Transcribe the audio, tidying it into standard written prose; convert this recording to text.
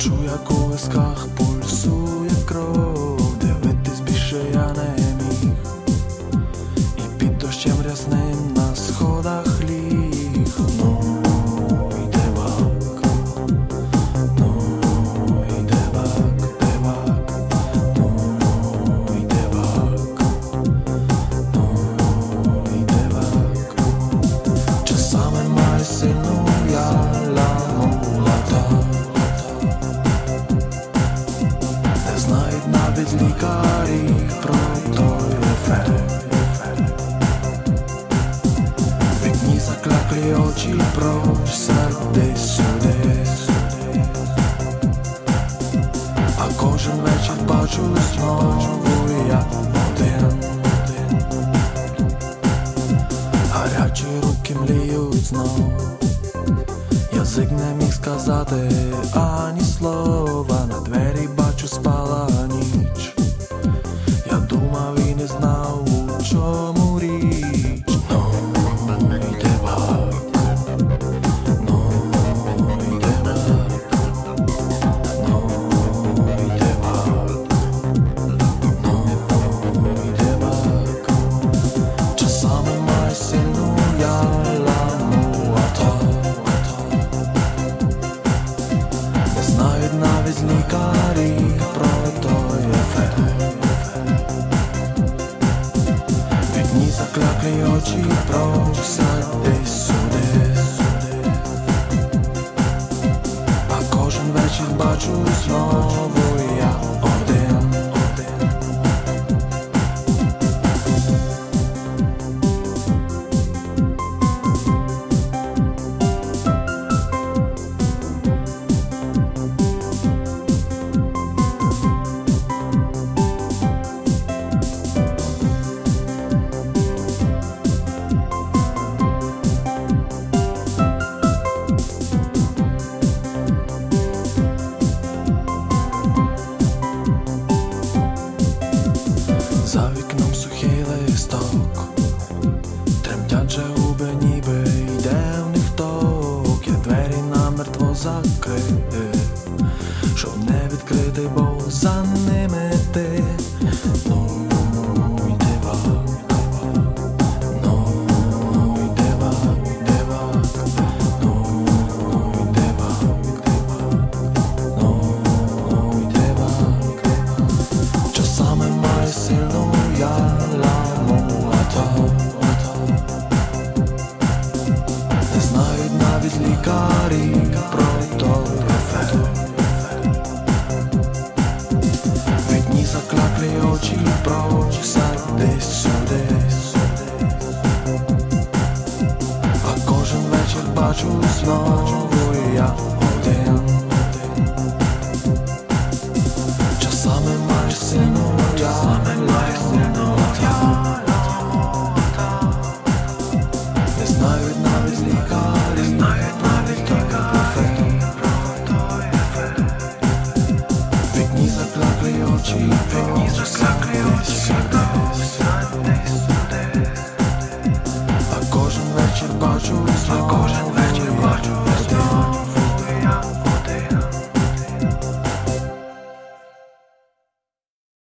Бачу, як у висках пульсує кров, дивитись більше я не міг, і під дощем рясним на сходах ліг. Ну, йде вак, ну, йде вак, де вак, ну, йде вак, ну, йде вак. Часами має сильну я ламулата, не знають навіть лікарі про той ефект. Вікні закляклі очі просять десь сюди, а кожен вечір бачу знову я один. Гарячі руки мліють знов, язик не міг сказати ані слова. На двері бачу спала ніч, я думав і не знав, у чому річ. Ну, йде вак, ну, йде вак, ну, йде вак, ну, йде вак. Часами має сильну я ламулата, не знають навіть лікарі про той ефект. Вікні закляклі очі просять десь сюди, а кожен вечір бачу знову я один. За вікном сухий листок, тремтять же губи, ніби йде в них ток. Я двері намертво закрив, щоб не відкрити, бо за ними ти. Ну, йде вак, ну, йде вак, йде вак, ну, йде вак, ну, йде вак. Часами має сильну я ламулата, не знають навіть лікарі про той ефект. Вікні закляклі очі просять десь сюди, а кожен вечір бачу знову я